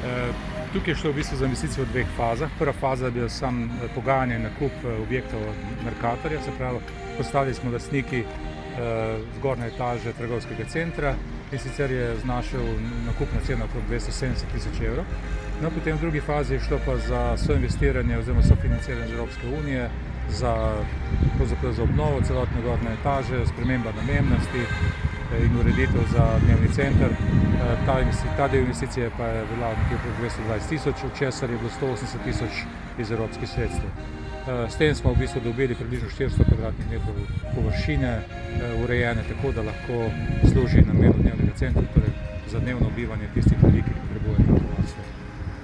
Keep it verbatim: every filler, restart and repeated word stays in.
Tukaj je šlo v bistvu za investicijo v dveh fazah. Prva faza je bil sam pogajanje in nakup objektov od Mercatorja, se pravi, postali smo lastniki zgornje etaže trgovskega centra in sicer je znašel nakupna cena okrog dvesto sedemdeset tisoč evrov. No, potem v drugi fazi je šlo pa za soinvestiranje oziroma sofinanciranje z Evropske unije za, za obnovo celotne gornje etaže, sprememba namembnosti in ureditev za dnevni center. Ta, ta del investicije pa je bila nekje okrog dvesto dvajset tisoč, od česar je bilo sto osemdeset tisoč iz evropskih sredstev. S tem smo v bistvu dobili približno štiristo kvadratnih metrov površine, urejene tako, da lahko služi namenu dnevnega centra, torej za dnevno bivanje tistih ljudi, ki